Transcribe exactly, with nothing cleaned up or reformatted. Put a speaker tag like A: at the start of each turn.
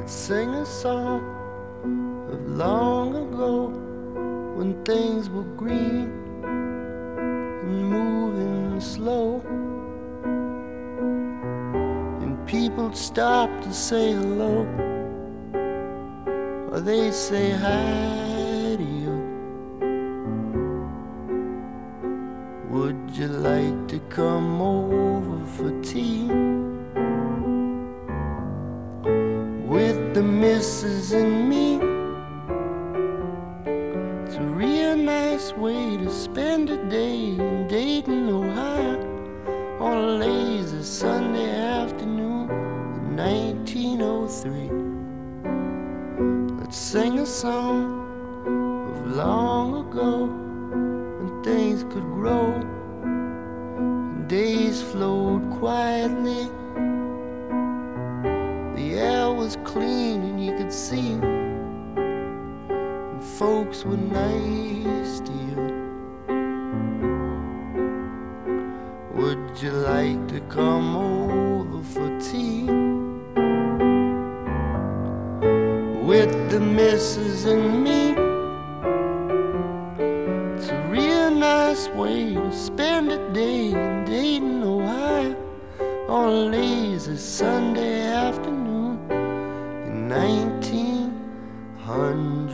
A: Sing a song of long ago when things were green and moving slow, and people stop to say hello, or they say hi to you. Would you like to come over for tea with the missus and me? It's a real nice way to spend a day in Dayton, Ohio, on a lazy Sunday afternoon in nineteen oh three. Let's sing a song of long ago when things could grow and days flowed quietly. The air was clean and you could see, and folks were nice to you. Would you like to come over for tea with the missus and me? It's a real nice way to spend a day in Dayton, Ohio, on a lazy Sunday afternoon in nineteen hundred.